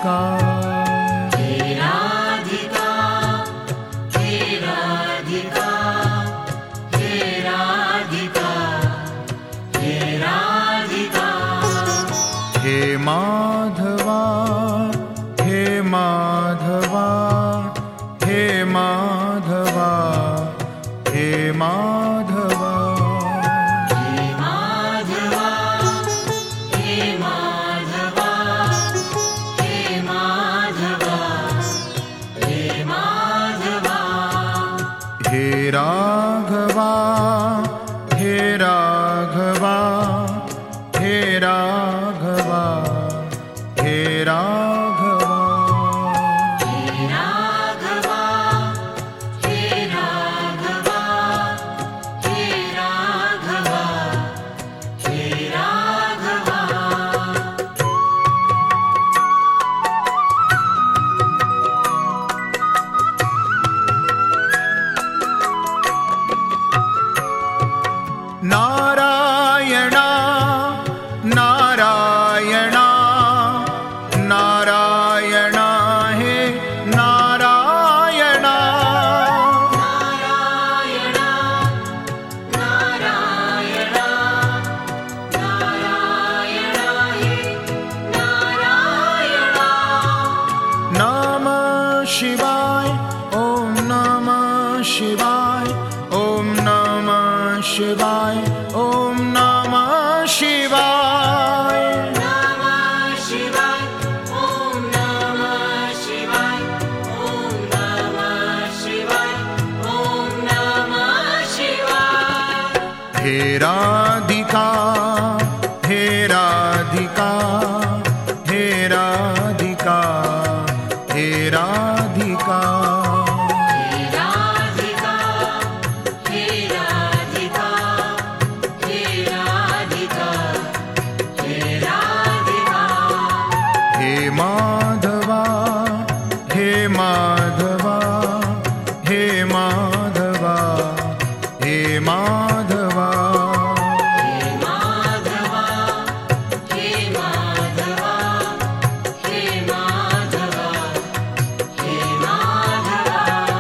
राधिका हे राधिका हे राधिका हे राधिका हे राधिका हे माधवा हे माधवा हे माधवा हे माधवा हे माधवा हे माधवा हे माधवा हे माधवा हे राघवा हे राघवा हे राघवा हे राघवा हे राघवा हे राघवा हे राघवा हे राघवा नारायणा नारायणा नारायणा हे नारायणा नारायणा नारायणा नारायणा हे नारायणा नमः शिवाय ओम नमः शिवाय ओम नमः शिवाय ओम नमः शिवाय नमः शिवाय ओम नमः शिवाय ओम नमः शिवाय ओम नमः शिवाय हे राधिका हे राधिका हे राधिका हे राधिका हे राधिका हे राधिका हे राधिका हे राधिका हे माधवा हे माधवा हे माधवा हे माधवा हे माधवा हे माधवा हे माधवा हे माधवा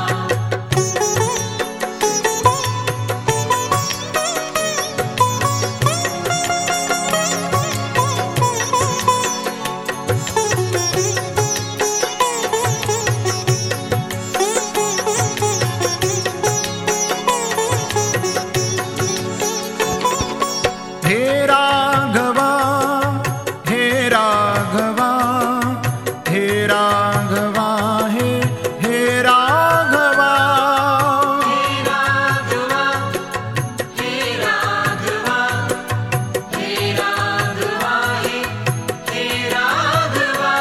हे राघवा हे राघवा हे राघवा हे राघवा हे राघवा हे राघवा हे राघवा हे राघवा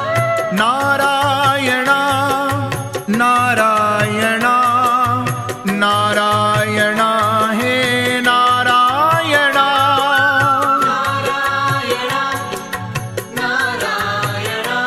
नारायणा नारायणा नारायणा हे नारायणा नारायणा नारायणा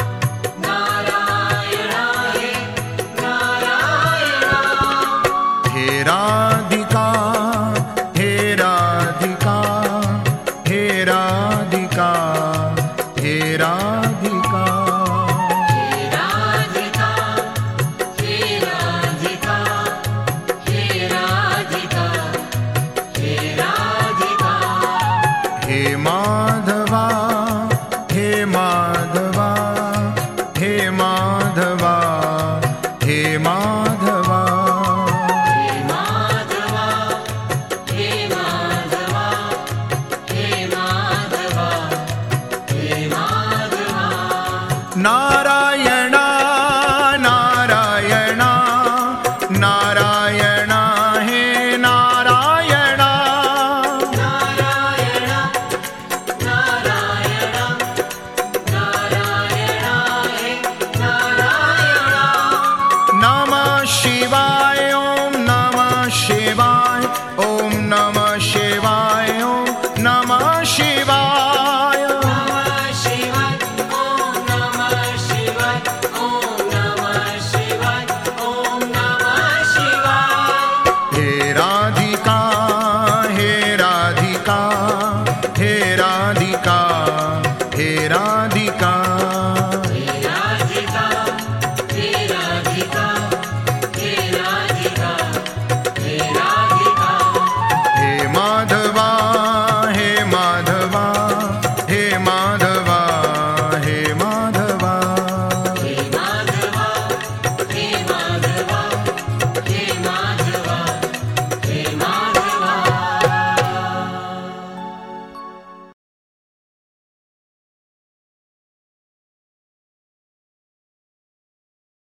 नारायणा हे नारायणा हे राधिका हे राधिका हे राधिका हे राधिका हे राधिका हे राधिका हे राधिका हे राधिका हे माधवा हे माधवा हे माधवा हे माधवा हे माधवा हे माधवा हे माधवा हे माधवा नारायणा नारायणा नारायणा हे नारायणा नारायणा नारायणा नारायणा हे नारायणा नमः शिवाय ओम नमः शिवाय ओम नमः शिवाय ओम नमः शिवाय नमः शिवाय ओम नमः शिवाय ओम नमः शिवाय ओम नमः शिवाय हे राधिका हे राधिका हे राधिका हे राधिका